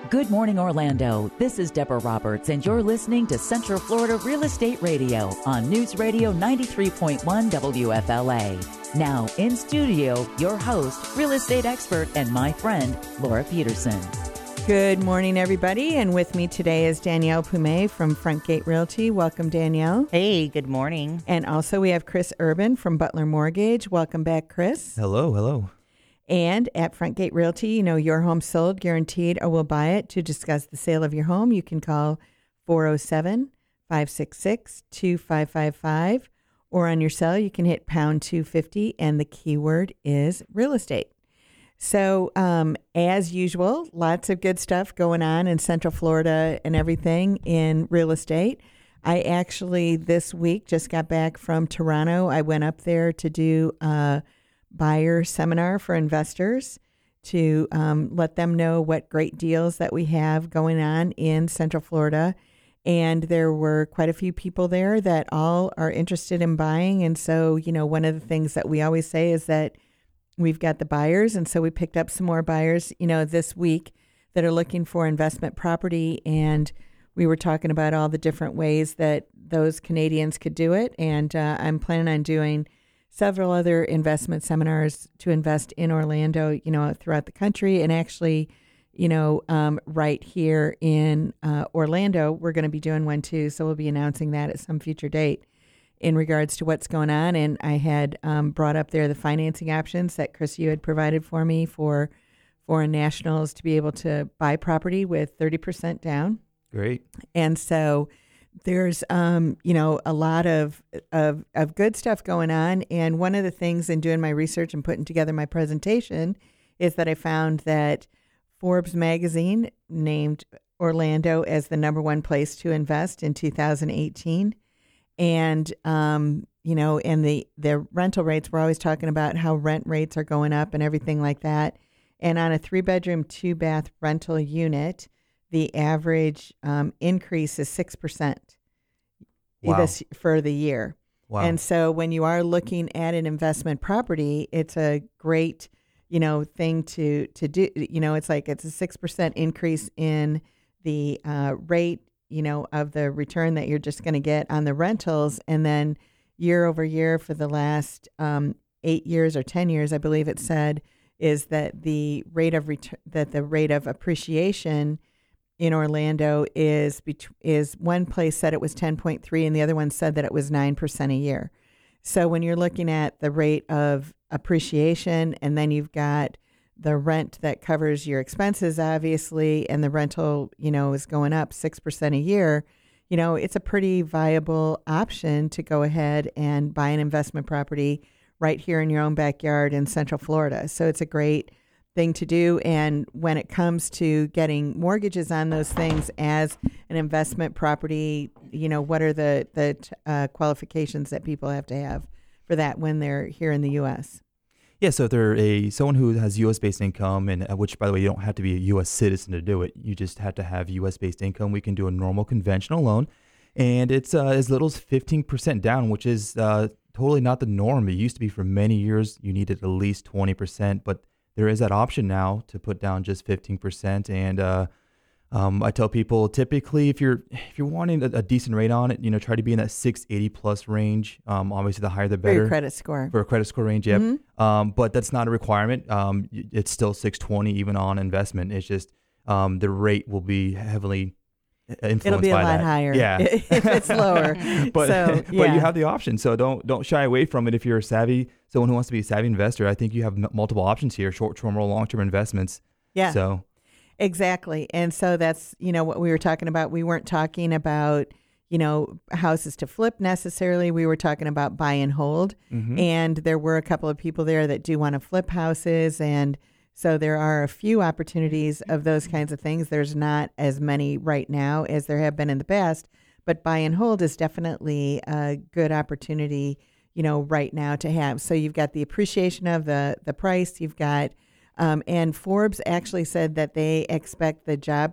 Good morning, Orlando. This is Deborah Roberts, and you're listening to Central Florida Real Estate Radio on News Radio 93.1 WFLA. Now, in studio, your host, real estate expert, and my friend, Laura Peterson. Good morning, everybody. And with me today is Danielle Pume from Frontgate Realty. Welcome, Danielle. Hey, good morning. And also we have Chris Urban from Butler Mortgage. Welcome back, Chris. Hello, hello. And at Frontgate Realty, you know, your home sold, guaranteed, or we'll buy it. To discuss the sale of your home, you can call 407-566-2555. Or on your cell, you can hit pound 250, and the keyword is real estate. So as usual, lots of good stuff going on in Central Florida and everything in real estate. I actually this week just got back from Toronto. I went up there to do a buyer seminar for investors to let them know what great deals that we have going on in Central Florida. And there were quite a few people there that all are interested in buying. And so, you know, one of the things that we always say is that we've got the buyers. And so we picked up some more buyers, you know, this week that are looking for investment property. And we were talking about all the different ways that those Canadians could do it. And I'm planning on doing several other investment seminars to invest in Orlando, you know, throughout the country. And actually, you know, right here in Orlando, we're going to be doing one too. So we'll be announcing that at some future date in regards to what's going on. And I had brought up there the financing options that Chris, you had provided for me for foreign nationals to be able to buy property with 30% down. Great. And so there's, you know, a lot of good stuff going on. And one of the things in doing my research and putting together my presentation is that I found that Forbes magazine named Orlando as the number one place to invest in 2018. And, you know, and the rental rates, we're always talking about how rent rates are going up and everything like that. And on a 3-bedroom, 2-bath rental unit, the average increase is 6% this for the year. Wow. And so when you are looking at an investment property, it's a great, you know, thing to do. You know, it's like it's a 6% increase in the rate, you know, of the return that you're just going to get on the rentals. And then year over year for the last 8 years or 10 years, I believe it said, is that the rate of appreciation in Orlando is one place said it was 10.3 and the other one said that it was 9% a year. So when you're looking at the rate of appreciation and then you've got the rent that covers your expenses, obviously, and the rental, you know, is going up 6% a year, you know, it's a pretty viable option to go ahead and buy an investment property right here in your own backyard in Central Florida. So it's a great thing to do. And when it comes to getting mortgages on those things as an investment property, you know, what are the qualifications that people have to have for that when they're here in the U.S.? Yeah, so if they're someone who has U.S.-based income, and which, by the way, you don't have to be a U.S. citizen to do it. You just have to have U.S.-based income. We can do a normal conventional loan, and it's as little as 15% down, which is totally not the norm. It used to be for many years you needed at least 20%, but there is that option now to put down just 15%. And I tell people typically if you're wanting a decent rate on it, you know, try to be in that 680 plus range. Obviously, the higher the better. For your credit score. For a credit score range, yep. Mm-hmm. But that's not a requirement. It's still 620 even on investment. It's just the rate will be heavily influenced by that. It'll be a lot higher. Yeah. If it's lower. But so, yeah. But you have the option, so don't shy away from it. If you're someone who wants to be a savvy investor, I think you have multiple options here: short-term or long-term investments. Yeah. So. Exactly. And so that's, you know, what we were talking about. We weren't talking about, you know, houses to flip necessarily. We were talking about buy and hold. Mm-hmm. And there were a couple of people there that do want to flip houses. And so there are a few opportunities of those kinds of things. There's not as many right now as there have been in the past, but buy and hold is definitely a good opportunity, you know, right now to have. So you've got the appreciation of the price. You've got and Forbes actually said that they expect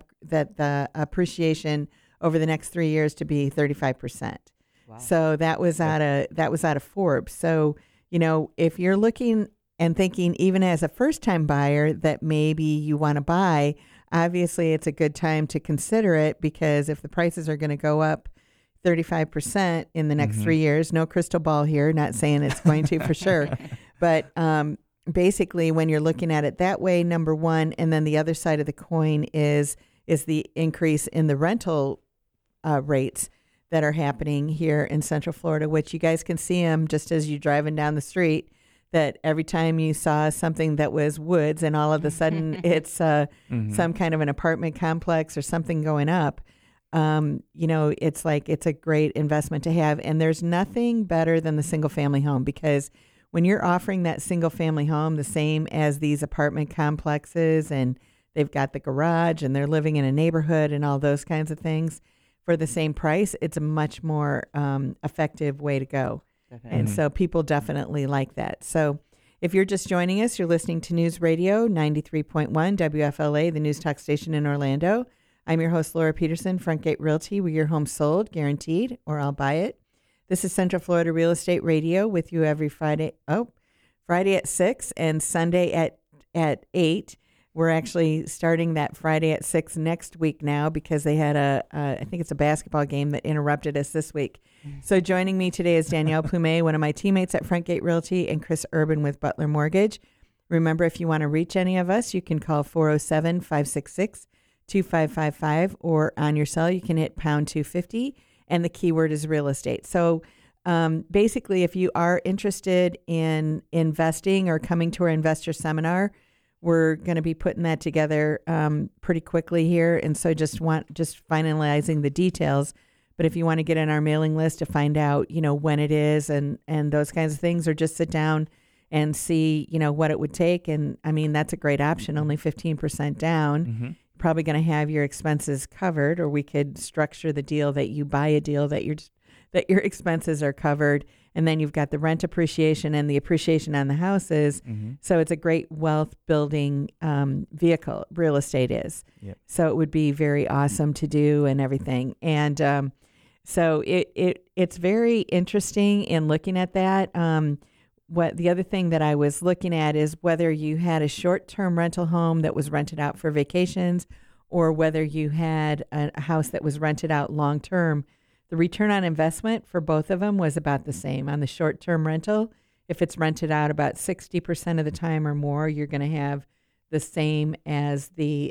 the appreciation over the next 3 years to be 35%. Wow. So that was out of Forbes. So, you know, if you're looking and thinking even as a first-time buyer that maybe you want to buy, obviously it's a good time to consider it, because if the prices are going to go up 35% in the next 3 years, no crystal ball here, not saying it's going to for sure, but basically when you're looking at it that way, number one, and then the other side of the coin is the increase in the rental rates that are happening here in Central Florida, which you guys can see them just as you're driving down the street, that every time you saw something that was woods and all of a sudden it's some kind of an apartment complex or something going up, it's like it's a great investment to have. And there's nothing better than the single family home, because when you're offering that single family home the same as these apartment complexes, and they've got the garage and they're living in a neighborhood and all those kinds of things for the same price, it's a much more effective way to go. Definitely. And so people definitely like that. So if you're just joining us, you're listening to News Radio 93.1 WFLA, the news talk station in Orlando. I'm your host, Laura Peterson, Frontgate Realty, where your home's sold, guaranteed, or I'll buy it. This is Central Florida Real Estate Radio with you every Friday at 6 and Sunday at 8. We're actually starting that Friday at 6 next week now, because they had I think it's a basketball game that interrupted us this week. So joining me today is Danielle Plumet, one of my teammates at Frontgate Realty, and Chris Urban with Butler Mortgage. Remember, if you want to reach any of us, you can call 407-566-2555, or on your cell, you can hit pound 250, and the keyword is real estate. So basically, if you are interested in investing or coming to our investor seminar, we're going to be putting that together pretty quickly here, and so just finalizing the details. But if you want to get on our mailing list to find out, when it is and those kinds of things, or just sit down and see, what it would take. And I mean, that's a great option, only 15% down. Mm-hmm. Probably going to have your expenses covered, or we could structure the deal that you buy a deal that your expenses are covered. And then you've got the rent appreciation and the appreciation on the houses. Mm-hmm. So it's a great wealth building vehicle, real estate is. Yep. So it would be very awesome to do and everything. And so it's very interesting in looking at that. What the other thing that I was looking at is whether you had a short-term rental home that was rented out for vacations, or whether you had a house that was rented out long-term. The return on investment for both of them was about the same. On the short-term rental, if it's rented out about 60% of the time or more, you're going to have the same as the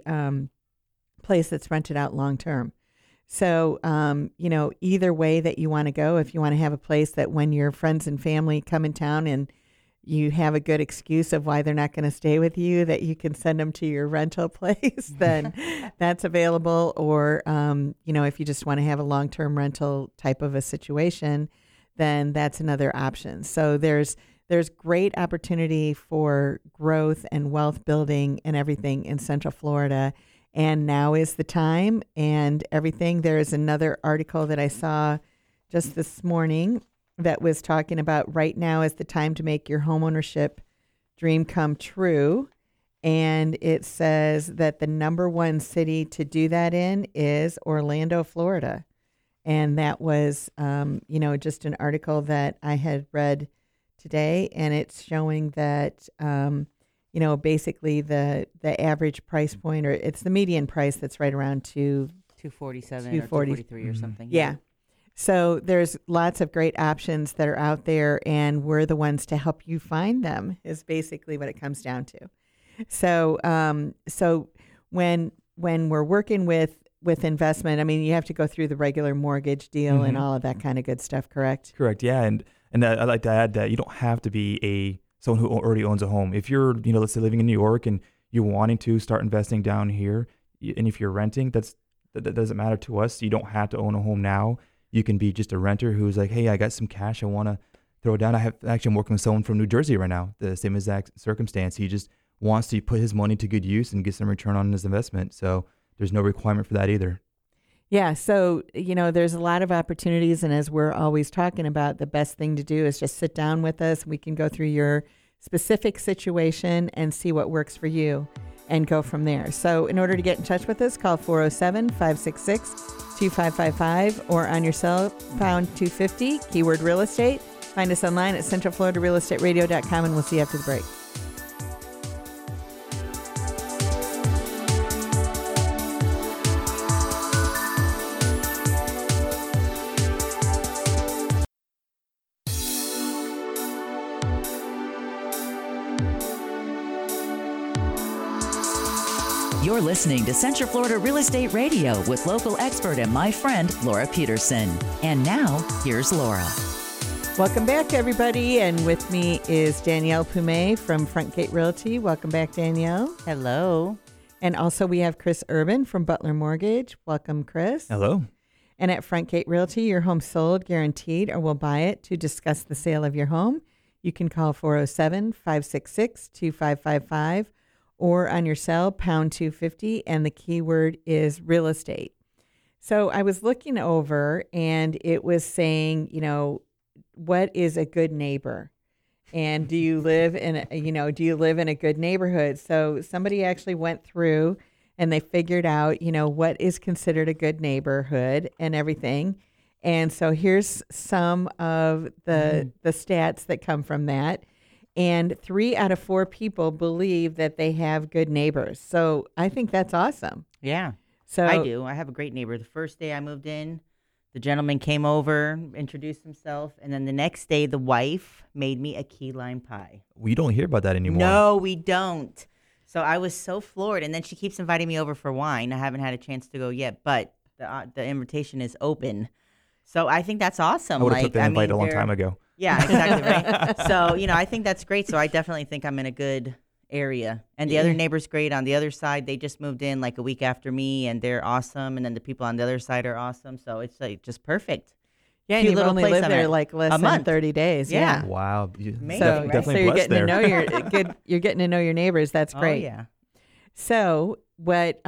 place that's rented out long-term. So, either way that you want to go, if you want to have a place that when your friends and family come in town and you have a good excuse of why they're not going to stay with you, that you can send them to your rental place, then that's available. Or, if you just want to have a long-term rental type of a situation, then that's another option. So there's great opportunity for growth and wealth building and everything in Central Florida. And now is the time and everything. There is another article that I saw just this morning that was talking about right now is the time to make your homeownership dream come true. And it says that the number one city to do that in is Orlando, Florida. And that was, just an article that I had read today. And it's showing that, basically the average price point, or it's the median price that's right around $247 or $243 or something. Yeah. So there's lots of great options that are out there, and we're the ones to help you find them is basically what it comes down to. So when we're working with investment, I mean, you have to go through the regular mortgage deal and all of that kind of good stuff, correct? Correct. Yeah. And I'd like to add that you don't have to be someone who already owns a home. If you're, let's say living in New York and you're wanting to start investing down here, and if you're renting, that doesn't matter to us. You don't have to own a home now. You can be just a renter who's like, hey, I got some cash I want to throw down. I'm working with someone from New Jersey right now, the same exact circumstance. He just wants to put his money to good use and get some return on his investment. So there's no requirement for that either. Yeah. So, there's a lot of opportunities. And as we're always talking about, the best thing to do is just sit down with us. We can go through your specific situation and see what works for you and go from there. So in order to get in touch with us, call 407-566-2555 or on your cell, pound 250, keyword real estate. Find us online at centralfloridarealestateradio.com, and we'll see you after the break. You're listening to Central Florida Real Estate Radio with local expert and my friend, Laura Peterson. And now, here's Laura. Welcome back, everybody. And with me is Danielle Pume from Frontgate Realty. Welcome back, Danielle. Hello. And also we have Chris Urban from Butler Mortgage. Welcome, Chris. Hello. And at Frontgate Realty, your home sold, guaranteed, or we'll buy it. To discuss the sale of your home, you can call 407-566-2555 or on your cell, pound 250, and the keyword is real estate. So I was looking over, and it was saying, what is a good neighbor? And do you live in a good neighborhood? So somebody actually went through and they figured out, what is considered a good neighborhood and everything. And so here's some of the stats that come from that. And 3 out of 4 people believe that they have good neighbors. So I think that's awesome. Yeah, So I do. I have a great neighbor. The first day I moved in, the gentleman came over, introduced himself, and then the next day the wife made me a key lime pie. We don't hear about that anymore. No, we don't. So I was so floored. And then she keeps inviting me over for wine. I haven't had a chance to go yet, but the invitation is open. So I think that's awesome. I would have took the invite a long time ago. Yeah, exactly, right? So, I think that's great. So I definitely think I'm in a good area. And the other neighbor's great on the other side. They just moved in like a week after me, and they're awesome. And then the people on the other side are awesome. So it's like just perfect. yeah, Cute you've little only place lived I'm there at. like less A than month. 30 days. Yeah. Wow. Amazing, So, right? Definitely so you're blessed getting there. to know you're getting to know your neighbors. That's great. Oh, yeah. So what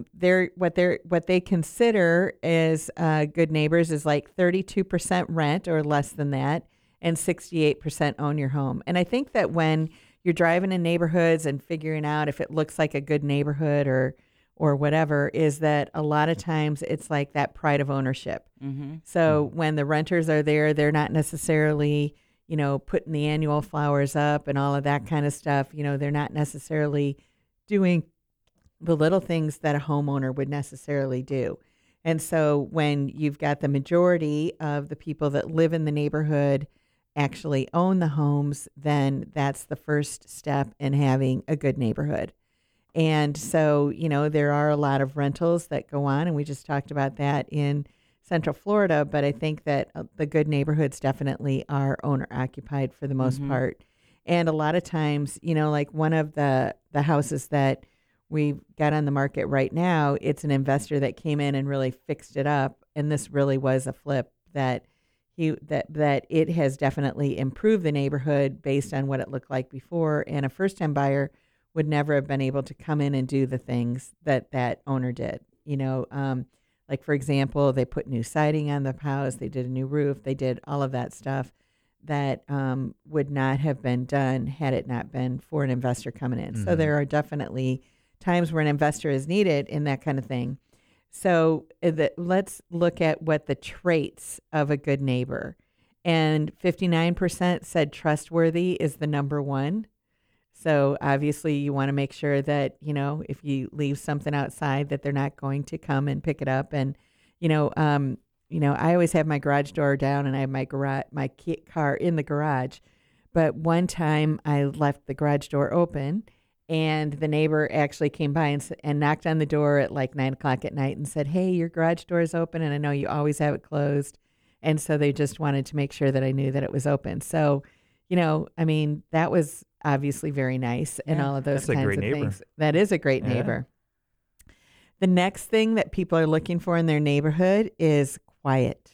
they consider as good neighbors is like 32% rent or less than that, and 68% own your home. And I think that when you're driving in neighborhoods and figuring out if it looks like a good neighborhood or whatever, is that a lot of times it's like that pride of ownership. Mm-hmm. So when the renters are there, they're not necessarily, putting the annual flowers up and all of that kind of stuff. They're not necessarily doing the little things that a homeowner would necessarily do. And so when you've got the majority of the people that live in the neighborhood actually own the homes, then that's the first step in having a good neighborhood. And so, there are a lot of rentals that go on, and we just talked about that in Central Florida, but I think that the good neighborhoods definitely are owner-occupied for the most part. And a lot of times, like one of the houses that we've got on the market right now, it's an investor that came in and really fixed it up, and this really was a flip that it has definitely improved the neighborhood based on what it looked like before, and a first-time buyer would never have been able to come in and do the things that owner did. Like, for example, they put new siding on the house, they did a new roof, they did all of that stuff that would not have been done had it not been for an investor coming in. So there are definitely times where an investor is needed in that kind of thing. So let's look at what the traits of a good neighbor. And 59% said trustworthy is the number one. So obviously you want to make sure that, if you leave something outside, that they're not going to come and pick it up. And, I always have my garage door down and I have my car in the garage. But one time I left the garage door open, and the neighbor actually came by and knocked on the door at like 9 o'clock at night and said, "Hey, your garage door is open, and I know you always have it closed." And so they just wanted to make sure that I knew that it was open. So, that was obviously very nice and all of those That's a kinds great of neighbor. things. That is a great neighbor. The next thing that people are looking for in their neighborhood is quiet.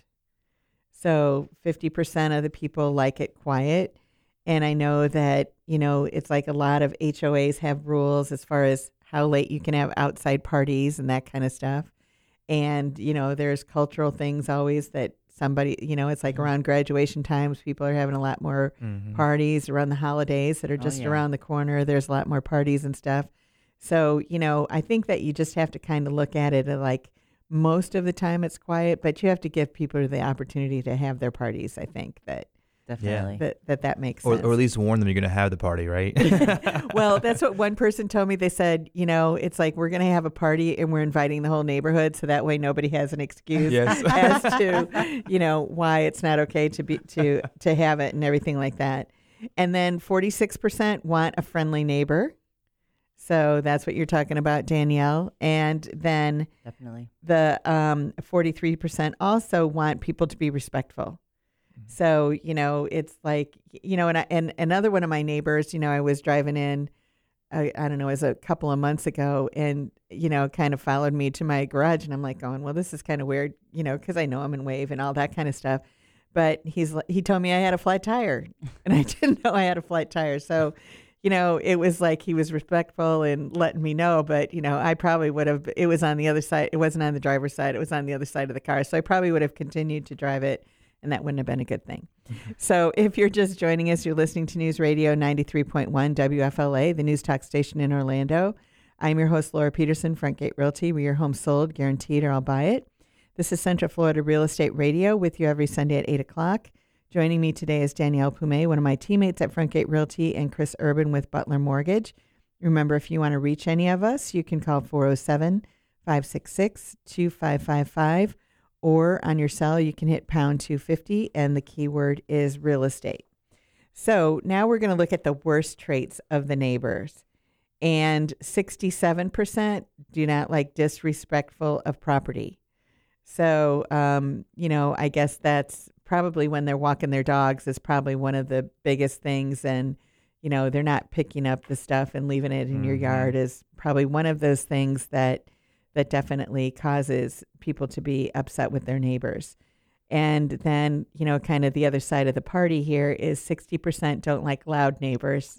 So 50% of the people like it quiet. And I know that, it's like a lot of HOAs have rules as far as how late you can have outside parties and that kind of stuff. And, there's cultural things always that somebody, it's like around graduation times, people are having a lot more parties around the holidays that are just around the corner. There's a lot more parties and stuff. So, I think that you just have to kind of look at it like most of the time it's quiet, but you have to give people the opportunity to have their parties. I think that Definitely. that makes sense. Or at least warn them you're going to have the party, right? Well, that's what one person told me. They said, it's like we're going to have a party and we're inviting the whole neighborhood, so that way nobody has an excuse as to, why it's not okay to have it and everything like that. And then 46% want a friendly neighbor. So that's what you're talking about, Danielle. And then Definitely. the 43% also want people to be respectful. So, it's like, and another one of my neighbors, I was driving in, I don't know, it was a couple of months ago, and, kind of followed me to my garage, and I'm like going, well, this is kind of weird, because I know him and wave and all that kind of stuff. But he told me I had a flat tire, and I didn't know I had a flat tire. So, it was like he was respectful and letting me know, but, I probably would have, it was on the other side. It wasn't on the driver's side. It was on the other side of the car. So I probably would have continued to drive it, and that wouldn't have been a good thing. So if you're just joining us, you're listening to News Radio 93.1 WFLA, the news talk station in Orlando. I'm your host, Laura Peterson, Frontgate Realty. We are home sold, guaranteed, or I'll buy it. This is Central Florida Real Estate Radio with you every Sunday at 8 o'clock. Joining me today is Danielle Pume, one of my teammates at Frontgate Realty, and Chris Urban with Butler Mortgage. Remember, if you want to reach any of us, you can call 407-566-2555, or on your cell, you can hit pound 250, and the keyword is real estate. So now we're going to look at the worst traits of the neighbors. And 67% do not like disrespectful of property. So, I guess that's probably when they're walking their dogs is probably one of the biggest things. And, they're not picking up the stuff and leaving it in your yard is probably one of those things that definitely causes people to be upset with their neighbors. And then, kind of the other side of the party here is 60% don't like loud neighbors.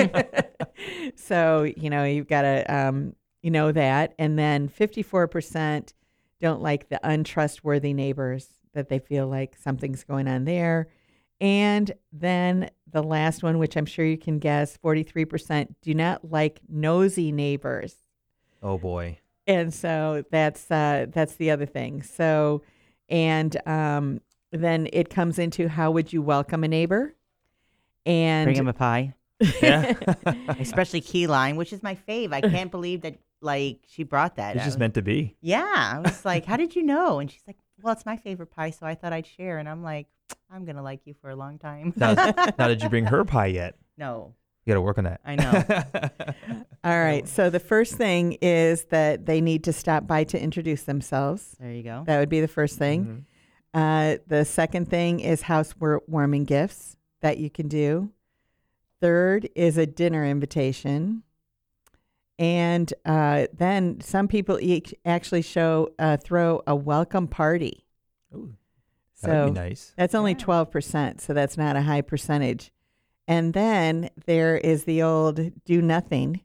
So, you've got to, that. And then 54% don't like the untrustworthy neighbors, that they feel like something's going on there. And then the last one, which I'm sure you can guess, 43% do not like nosy neighbors. Oh, boy. And so that's the other thing. So, and then it comes into how would you welcome a neighbor? And Bring him a pie. Yeah. Especially key lime, which is my fave. I can't believe that, she brought that. It's just meant to be. Yeah. I was like, how did you know? And she's like, well, it's my favorite pie, so I thought I'd share. And I'm like, I'm going to like you for a long time. Now, did you bring her pie yet? No. You got to work on that. I know. All right. So the first thing is that they need to stop by to introduce themselves. There you go. That would be the first thing. The second thing is housewarming gifts that you can do. Third is a dinner invitation. And then some people actually throw a welcome party. Ooh, so that would be nice. That's only 12%, so that's not a high percentage. And then there is the old do nothing.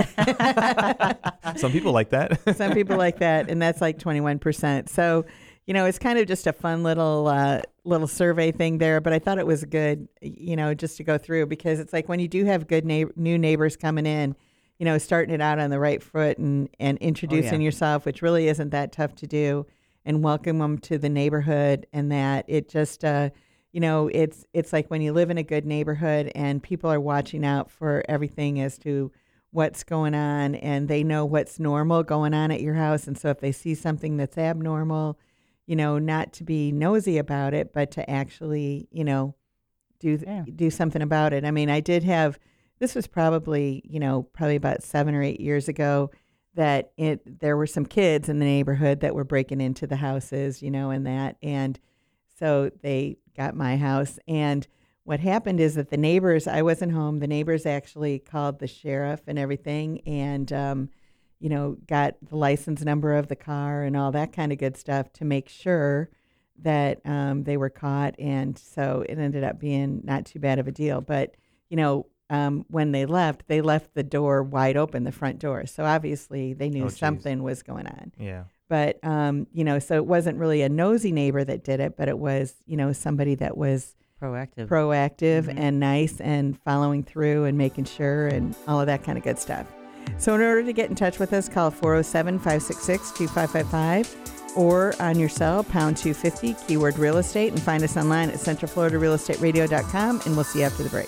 Some people like that. Some people like that, and that's like 21%. So, it's kind of just a fun little survey thing there, but I thought it was good, just to go through, because it's like when you do have good new neighbors coming in, starting it out on the right foot and introducing yourself, which really isn't that tough to do, and welcome them to the neighborhood, and that it just, it's like when you live in a good neighborhood and people are watching out for everything as to what's going on, and they know what's normal going on at your house. And so if they see something that's abnormal, not to be nosy about it, but to actually, do something about it. I mean, I did have, this was probably about 7 or 8 years ago, that there were some kids in the neighborhood that were breaking into the houses, and so they got my house. And what happened is that the neighbors, I wasn't home, the neighbors actually called the sheriff and everything, and got the license number of the car and all that kind of good stuff to make sure that they were caught. And so it ended up being not too bad of a deal. But, when they left the door wide open, the front door. So obviously they knew something was going on. Yeah. But, so it wasn't really a nosy neighbor that did it, but it was, somebody that was proactive and nice and following through and making sure and all of that kind of good stuff. So in order to get in touch with us, call 407-566-2555 or on your cell, pound 250, keyword real estate, and find us online at centralfloridarealestateradio.com, and we'll see you after the break.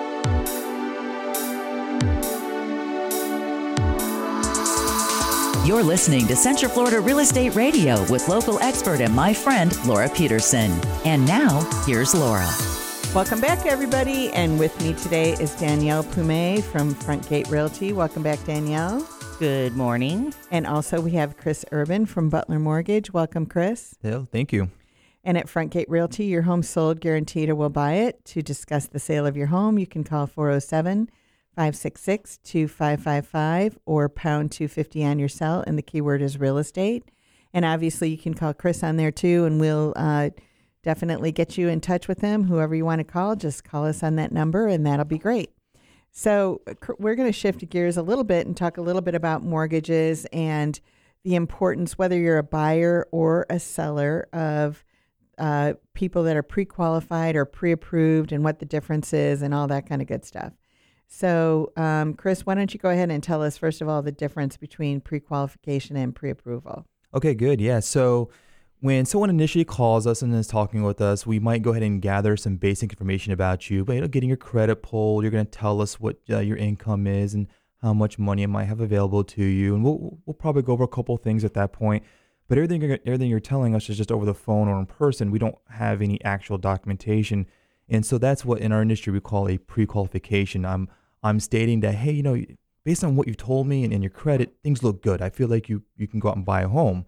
You're You're listening to Central Florida Real Estate Radio with local expert and my friend, Laura Peterson. And now, here's Laura. Welcome back, everybody. And with me today is Danielle Pume from Frontgate Realty. Welcome back, Danielle. Good morning. And also we have Chris Urban from Butler Mortgage. Welcome, Chris. Yeah, thank you. And at Frontgate Realty, your home sold, guaranteed, or we'll buy it. To discuss the sale of your home, you can call 407-566-2555 or pound 250 on your cell, and the keyword is real estate. And obviously, you can call Chris on there too, and we'll definitely get you in touch with him. Whoever you want to call, just call us on that number, and that'll be great. So we're going to shift gears a little bit and talk a little bit about mortgages and the importance, whether you're a buyer or a seller, of people that are pre-qualified or pre-approved and what the difference is and all that kind of good stuff. So, Chris, why don't you go ahead and tell us, first of all, the difference between pre-qualification and pre-approval? Okay, good. Yeah. So when someone initially calls us and is talking with us, we might go ahead and gather some basic information about you. But getting your credit pulled, you're going to tell us what your income is and how much money it might have available to you. And we'll probably go over a couple of things at that point. But everything you're telling us is just over the phone or in person. We don't have any actual documentation. And so that's what in our industry we call a pre-qualification. I'm stating that, hey, based on what you've told me and your credit, things look good. I feel like you can go out and buy a home.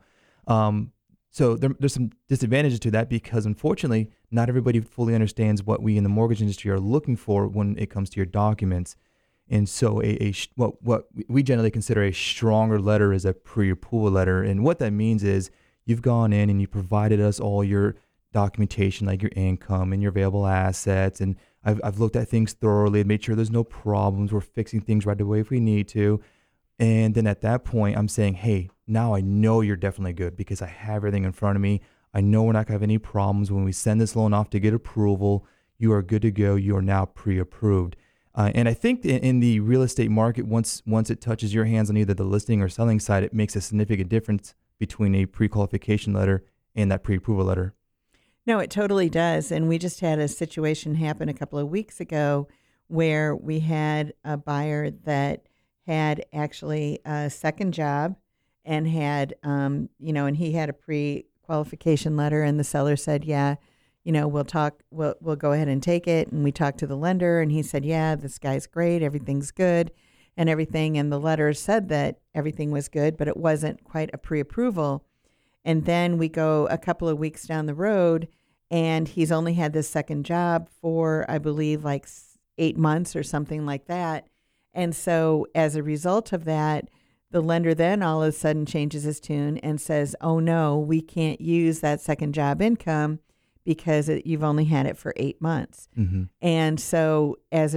So there's some disadvantages to that because, unfortunately, not everybody fully understands what we in the mortgage industry are looking for when it comes to your documents. And so what we generally consider a stronger letter is a pre-approval letter. And what that means is you've gone in and you provided us all your documentation, like your income and your available assets. And I've looked at things thoroughly and made sure there's no problems. We're fixing things right away if we need to. And then at that point, I'm saying, hey, now I know you're definitely good because I have everything in front of me. I know we're not going to have any problems. When we send this loan off to get approval, you are good to go. You are now pre-approved. And I think in the real estate market, once it touches your hands on either the listing or selling side, it makes a significant difference between a pre-qualification letter and that pre-approval letter. No, it totally does. And we just had a situation happen a couple of weeks ago where we had a buyer that had actually a second job and had, and he had a pre-qualification letter, and the seller said, yeah, we'll talk, we'll go ahead and take it. And we talked to the lender, and he said, yeah, this guy's great. Everything's good and everything. And the letter said that everything was good, but it wasn't quite a pre-approval. And then we go a couple of weeks down the road, and he's only had this second job for, I believe, like 8 months or something like that. And so as a result of that, the lender then all of a sudden changes his tune and says, oh, no, we can't use that second job income because you've only had it for 8 months. Mm-hmm. And so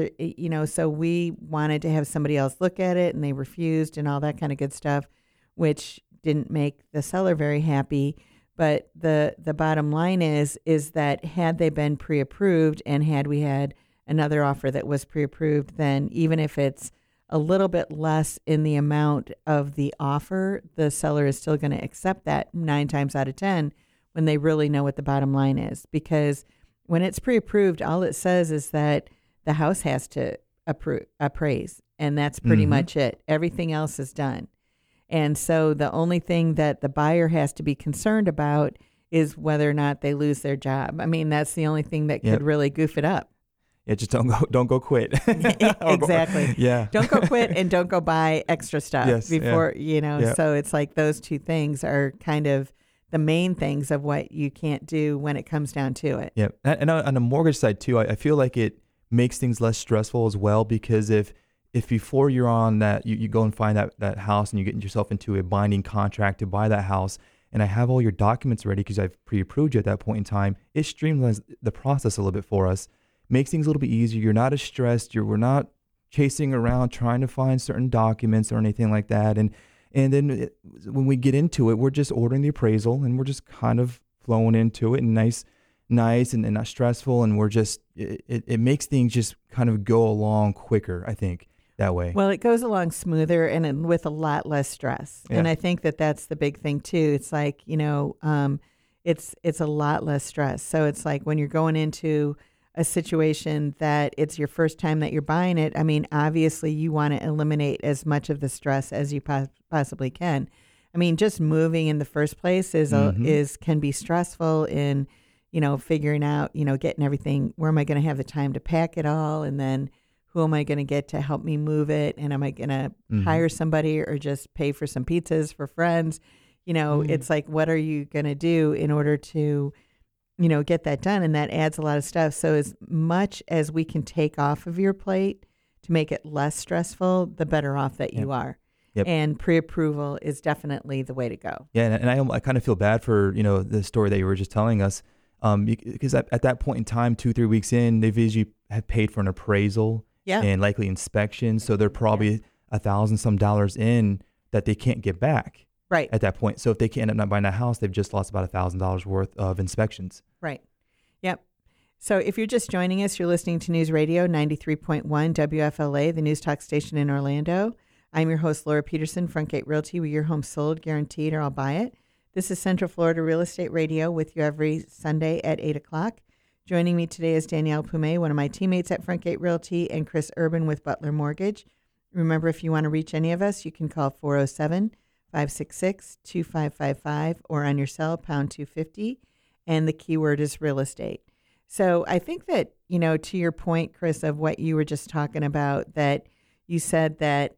so we wanted to have somebody else look at it, and they refused and all that kind of good stuff, which didn't make the seller very happy. But the bottom line is that had they been pre-approved and had we had another offer that was pre-approved, then even if it's a little bit less in the amount of the offer, the seller is still going to accept that 9 times out of 10 when they really know what the bottom line is. Because when it's pre-approved, all it says is that the house has to appraise, and that's pretty much it. Everything else is done. And so the only thing that the buyer has to be concerned about is whether or not they lose their job. I mean, that's the only thing that could really goof it up. Yeah, just don't go quit. Exactly. Yeah. Don't go quit and don't go buy extra stuff before, So it's like those two things are kind of the main things of what you can't do when it comes down to it. Yeah. And on the mortgage side too, I feel like it makes things less stressful as well, because if before you're on that, you go and find that house and you get yourself into a binding contract to buy that house, and I have all your documents ready because I've pre-approved you at that point in time, it streamlines the process a little bit for us. Makes things a little bit easier. You're not as stressed. We're not chasing around trying to find certain documents or anything like that. And then when we get into it, we're just ordering the appraisal and we're just kind of flowing into it, and nice and not stressful. And we're just, it makes things just kind of go along quicker, I think, that way. Well, it goes along smoother and with a lot less stress. Yeah. And I think that that's the big thing too. It's like, it's a lot less stress. So it's like when you're going into a situation that it's your first time that you're buying it, I mean, obviously you want to eliminate as much of the stress as you possibly can. I mean, just moving in the first place can be stressful in, figuring out, getting everything. Where am I going to have the time to pack it all? And then who am I going to get to help me move it? And am I going to hire somebody or just pay for some pizzas for friends? It's like, what are you going to do in order to, get that done? And that adds a lot of stuff. So as much as we can take off of your plate to make it less stressful, the better off that you are. Yep. And pre-approval is definitely the way to go. Yeah, and I kind of feel bad for, the story that you were just telling us, because at that point in time, 2-3 weeks in, they've usually have paid for an appraisal and likely inspection. So they're probably $1,000 some in that they can't get back at that point. So if they can't end up not buying a house, they've just lost about $1,000 worth of inspections. Right. Yep. So if you're just joining us, you're listening to News Radio 93.1 WFLA, the news talk station in Orlando. I'm your host, Laura Peterson, Frontgate Realty, where your home's sold, guaranteed, or I'll buy it. This is Central Florida Real Estate Radio with you every Sunday at 8 o'clock. Joining me today is Danielle Pume, one of my teammates at Frontgate Realty, and Chris Urban with Butler Mortgage. Remember, if you want to reach any of us, you can call 407-566-2555 or on your cell, pound 250, and the keyword is real estate. So I think that, to your point, Chris, of what you were just talking about, that you said that,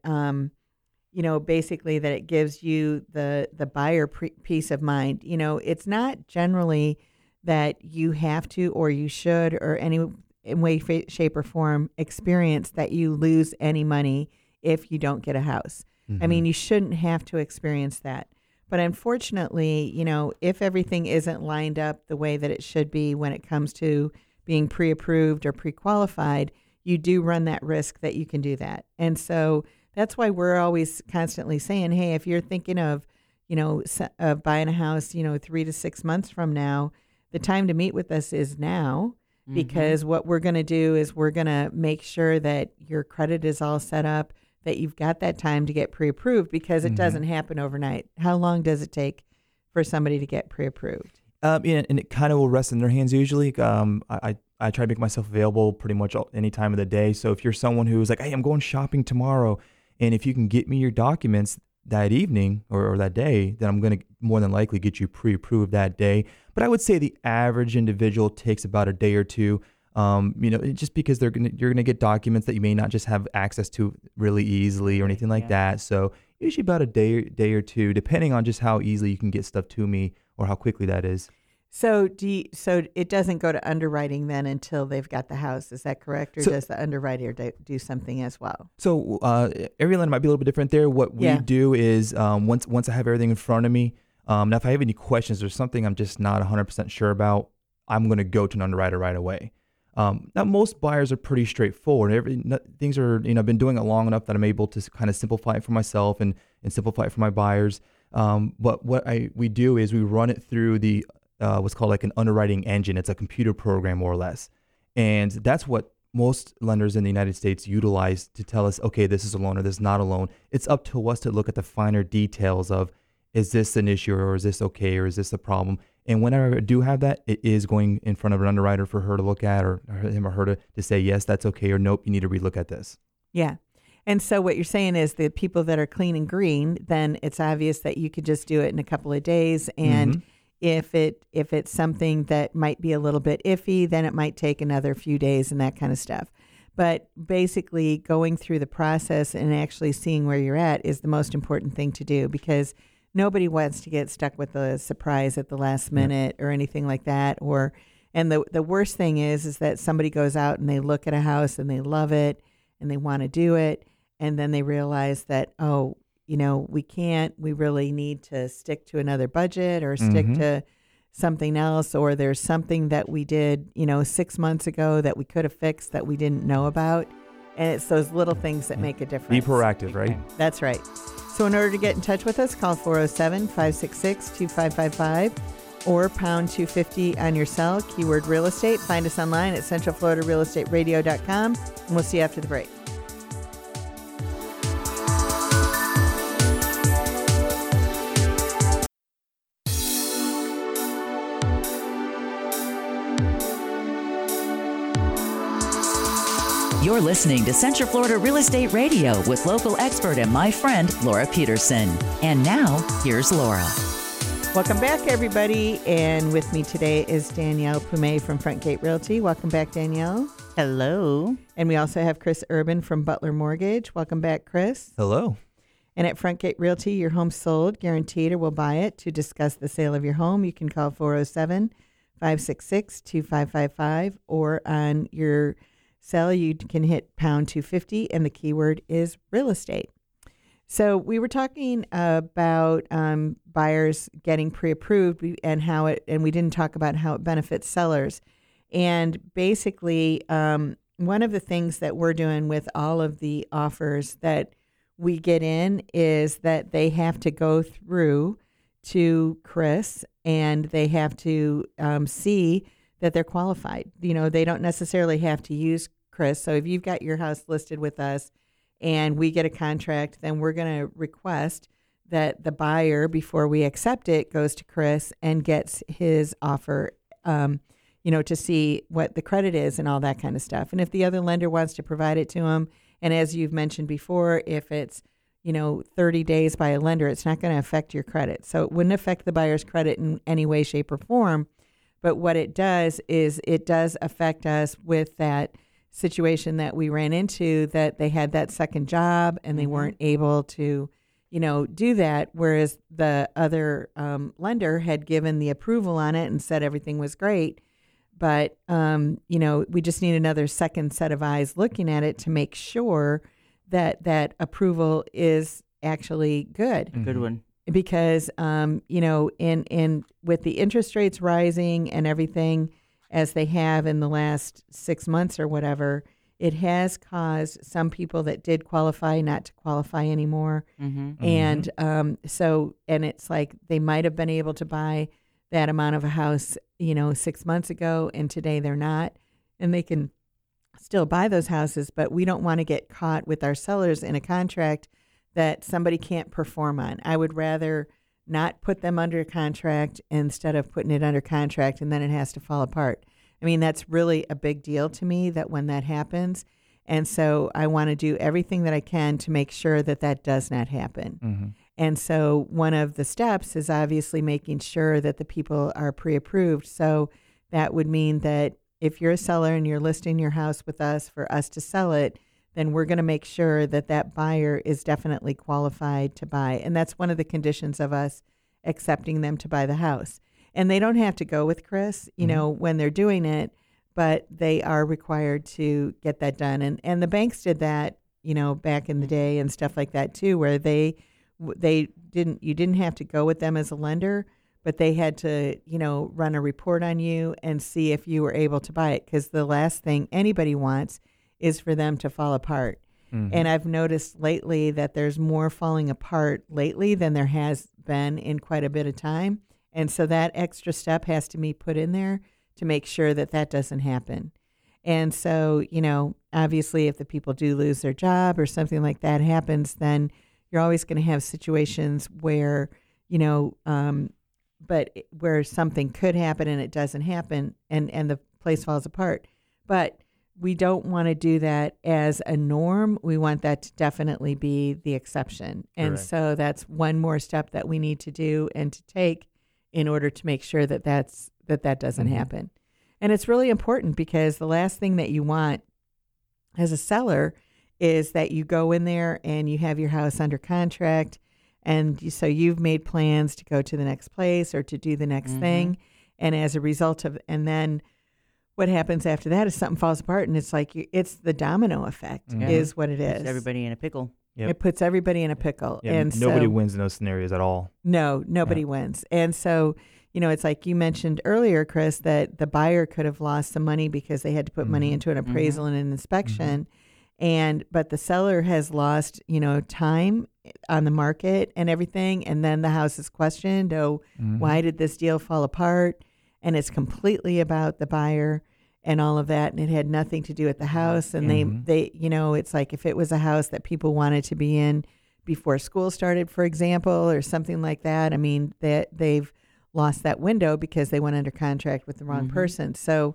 basically that it gives you the buyer peace of mind. It's not generally that you have to or you should or any way, shape, or form experience that you lose any money if you don't get a house. I mean, you shouldn't have to experience that. But unfortunately, if everything isn't lined up the way that it should be when it comes to being pre-approved or pre-qualified, you do run that risk that you can do that. And so that's why we're always constantly saying, hey, if you're thinking of, of buying a house, 3 to 6 months from now, the time to meet with us is now, because what we're going to do is we're going to make sure that your credit is all set up, that you've got that time to get pre-approved, because it doesn't happen overnight. How long does it take for somebody to get pre-approved? And it kind of will rest in their hands usually. I try to make myself available pretty much any time of the day. So if you're someone who's like, hey, I'm going shopping tomorrow, and if you can get me your documents that evening or that day, then I'm going to more than likely get you pre-approved that day. But I would say the average individual takes about a day or two. Just because you're gonna get documents that you may not just have access to really easily or anything like that. So usually about a day or two, depending on just how easily you can get stuff to me or how quickly that is. So it doesn't go to underwriting then until they've got the house. Is that correct? Or does the underwriter do something as well? So every lender might be a little bit different there. What we do is once I have everything in front of me, now if I have any questions or something I'm just not 100% sure about, I'm going to go to an underwriter right away. Now, most buyers are pretty straightforward. Things are, I've been doing it long enough that I'm able to kind of simplify it for myself and simplify it for my buyers. But what we do is we run it through the what's called like an underwriting engine. It's a computer program, more or less. And that's what most lenders in the United States utilize to tell us, okay, this is a loan or this is not a loan. It's up to us to look at the finer details of, is this an issue or is this okay or is this a problem? And whenever I do have that, it is going in front of an underwriter for her to look at, or him or her to say, yes, that's okay, or nope, you need to relook at this. Yeah. And so what you're saying is the people that are clean and green, then it's obvious that you could just do it in a couple of days. And if it's something that might be a little bit iffy, then it might take another few days and that kind of stuff. But basically going through the process and actually seeing where you're at is the most important thing to do, because nobody wants to get stuck with a surprise at the last minute or anything like that. And the worst thing is that somebody goes out and they look at a house and they love it and they want to do it. And then they realize that, we really need to stick to another budget or stick to something else. Or there's something that we did, 6 months ago that we could have fixed that we didn't know about. And it's those little things that make a difference. Be proactive, right? That's right. So in order to get in touch with us, call 407-566-2555 or pound 250 on your cell, keyword real estate. Find us online at centralfloridarealestateradio.com, and we'll see you after the break. You're listening to Central Florida Real Estate Radio with local expert and my friend, Laura Peterson. And now, here's Laura. Welcome back, everybody. And with me today is Danielle Pume from Frontgate Realty. Welcome back, Danielle. Hello. And we also have Chris Urban from Butler Mortgage. Welcome back, Chris. Hello. And at Frontgate Realty, your home sold, guaranteed, or we'll buy it. To discuss the sale of your home, you can call 407-566-2555, or on your cell, you can hit pound 250, and the keyword is real estate. So we were talking about buyers getting pre-approved and we didn't talk about how it benefits sellers. And basically, one of the things that we're doing with all of the offers that we get in is that they have to go through to Chris, and they have to see that they're qualified. You know, they don't necessarily have to use Chris. So if you've got your house listed with us and we get a contract, then we're going to request that the buyer, before we accept it, goes to Chris and gets his offer, to see what the credit is and all that kind of stuff. And if the other lender wants to provide it to him, and as you've mentioned before, if it's 30 days by a lender, it's not going to affect your credit. So it wouldn't affect the buyer's credit in any way, shape, or form. But what it does is it does affect us with that situation that we ran into, that they had that second job and they weren't able to, do that. Whereas the other lender had given the approval on it and said everything was great. But, we just need another second set of eyes looking at it to make sure that that approval is actually good. Good one. Because, in with the interest rates rising and everything as they have in the last 6 months or whatever, it has caused some people that did qualify not to qualify anymore. And and it's like they might have been able to buy that amount of a house, 6 months ago, and today they're not. And they can still buy those houses, but we don't want to get caught with our sellers in a contract that somebody can't perform on. I would rather not put them under contract instead of putting it under contract and then it has to fall apart. I mean, that's really a big deal to me that when that happens. And so I want to do everything that I can to make sure that that does not happen. And so one of the steps is obviously making sure that the people are pre-approved. So that would mean that if you're a seller and you're listing your house with us for us to sell it, then we're going to make sure that that buyer is definitely qualified to buy. And that's one of the conditions of us accepting them to buy the house. And they don't have to go with Chris, when they're doing it, but they are required to get that done. And the banks did that, back in the day and stuff like that too, where you didn't have to go with them as a lender, but they had to, run a report on you and see if you were able to buy it. Because the last thing anybody wants is for them to fall apart. And I've noticed lately that there's more falling apart lately than there has been in quite a bit of time. And so that extra step has to be put in there to make sure that that doesn't happen. And so, obviously if the people do lose their job or something like that happens, then you're always going to have situations where, but where something could happen and it doesn't happen and the place falls apart. But we don't want to do that as a norm. We want that to definitely be the exception. And Correct. so that's one more step that we need to do and to take in order to make sure that that doesn't happen. And it's really important because the last thing that you want as a seller is that you go in there and you have your house under contract and so you've made plans to go to the next place or to do the next thing. And as a result of, and then what happens after that is something falls apart and it's like, it's the domino effect is what it is. Puts everybody in a pickle. Yep. It puts everybody in a pickle. Yeah, And nobody so, wins in those scenarios at all. No, nobody wins. And so, it's like you mentioned earlier, Chris, that the buyer could have lost some money because they had to put money into an appraisal and an inspection. But the seller has lost, time on the market and everything. And then the house is questioned. Why did this deal fall apart? And it's completely about the buyer and all of that. And it had nothing to do with the house. And they, it's like if it was a house that people wanted to be in before school started, for example, or something like that. I mean, that they've lost that window because they went under contract with the wrong person. So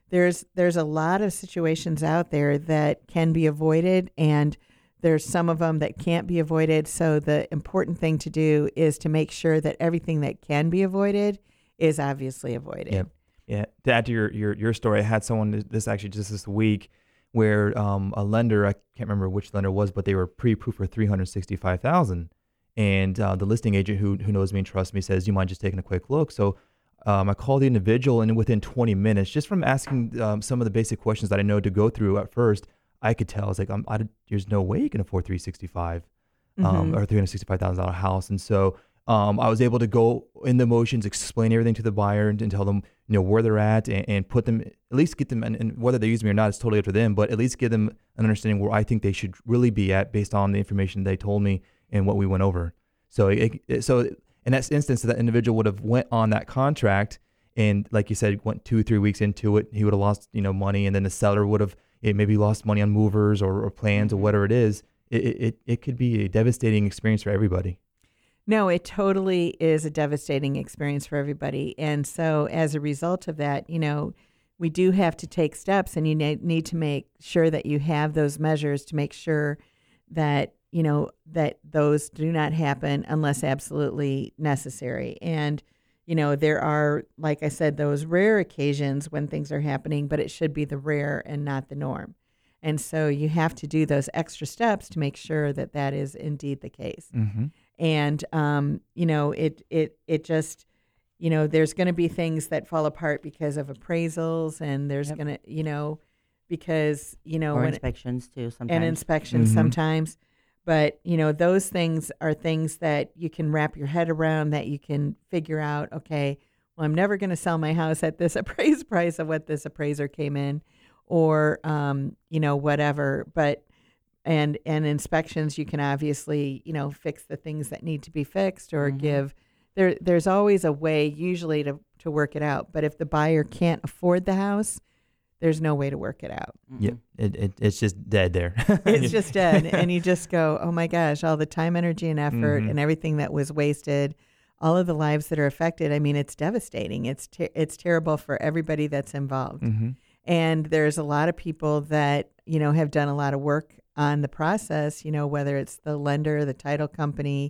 there's a lot of situations out there that can be avoided, and there's some of them that can't be avoided. So the important thing to do is to make sure that everything that can be avoided is obviously avoided. Yeah. Yeah. To add to your story, I had someone this actually just this week where a lender, I can't remember which lender it was, but they were pre-approved for $365,000. And the listing agent who knows me and trusts me says, "Do you mind just taking a quick look?" So I called the individual, and within 20 minutes, just from asking some of the basic questions that I know to go through at first, I could tell. I was like, there's no way you can afford $365,000 or $365,000 house. And so I was able to go in the motions, explain everything to the buyer, and tell them where they're at, and put them, at least get them, and whether they use me or not, it's totally up to them, but at least give them an understanding where I think they should really be at based on the information they told me and what we went over. So so in that instance, that individual would have went on that contract, and like you said, went 2-3 weeks into it, he would have lost money, and then the seller would have maybe lost money on movers or plans or whatever it is. It could be a devastating experience for everybody. No, it totally is a devastating experience for everybody. And so as a result of that, we do have to take steps, and you need to make sure that you have those measures to make sure that, that those do not happen unless absolutely necessary. And, there are, like I said, those rare occasions when things are happening, but it should be the rare and not the norm. And so you have to do those extra steps to make sure that that is indeed the case. Mm-hmm. And, it just, there's going to be things that fall apart because of appraisals, and there's going to, because, or inspections too sometimes. And inspections sometimes. But, those things are things that you can wrap your head around, that you can figure out, okay, well, I'm never going to sell my house at this appraised price of what this appraiser came in, or, whatever. But And inspections, you can obviously, fix the things that need to be fixed, or give. There's always a way usually to work it out. But if the buyer can't afford the house, there's no way to work it out. Yeah, it's just dead there. It's just dead, and you just go, oh my gosh, all the time, energy, and effort, and everything that was wasted, all of the lives that are affected. I mean, it's devastating. It's terrible for everybody that's involved. And there's a lot of people that have done a lot of work on the process, whether it's the lender, the title company,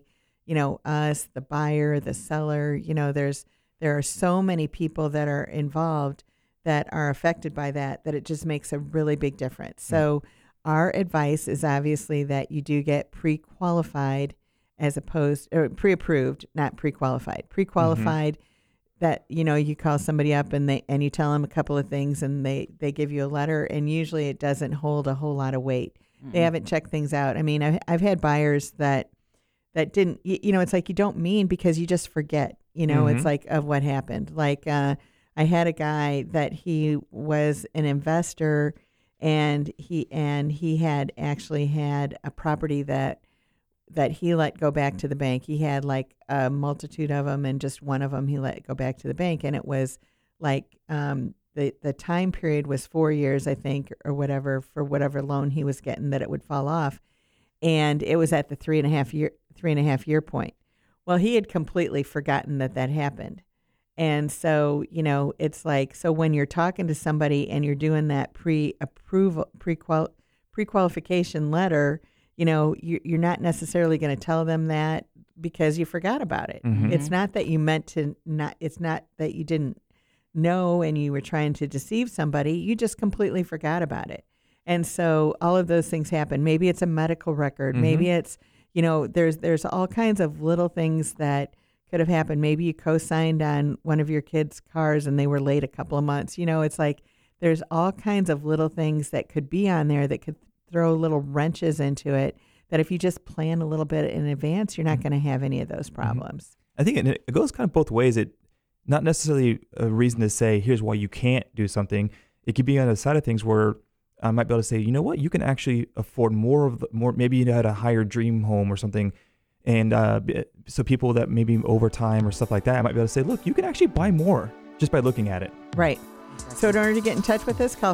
us, the buyer, the seller, there are so many people that are involved that are affected by that it just makes a really big difference. So our advice is obviously that you do get pre-qualified as opposed, or pre-approved, not pre-qualified. Pre-qualified, that, you call somebody up and you tell them a couple of things, and they give you a letter, and usually it doesn't hold a whole lot of weight. They haven't checked things out. I mean, I've had buyers that didn't, it's like you don't mean, because you just forget, it's like of what happened. Like I had a guy that he was an investor, and he had actually had a property that he let go back to the bank. He had like a multitude of them, and just one of them he let go back to the bank, and it was like the time period was 4 years, I think, or whatever, for whatever loan he was getting, that it would fall off. And it was at the 3.5 year point. Well, he had completely forgotten that happened. And so, it's like, so when you're talking to somebody and you're doing that pre-qualification letter, you're not necessarily going to tell them that because you forgot about it. It's not that you meant to not, it's not that you didn't know and you were trying to deceive somebody. You just completely forgot about it. And so all of those things happen. Maybe it's a medical record. Maybe it's, there's all kinds of little things that could have happened. Maybe you co-signed on one of your kids' cars and they were late a couple of months. It's like there's all kinds of little things that could be on there that could throw little wrenches into it, that if you just plan a little bit in advance, you're not going to have any of those problems. I think it goes kind of both ways. It not necessarily a reason to say, here's why you can't do something. It could be on the side of things where I might be able to say, you know what, you can actually afford more. Maybe you had a higher dream home or something. And so people that maybe over time or stuff like that, I might be able to say, look, you can actually buy more just by looking at it. Right. So in order to get in touch with us, call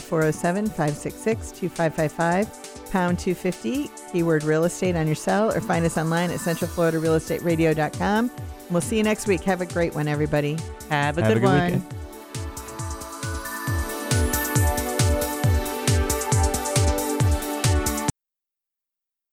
407-566-2555, pound 250, keyword real estate on your cell, or find us online at centralfloridarealestateradio.com. We'll see you next week. Have a great one, everybody. Have a good one. Weekend.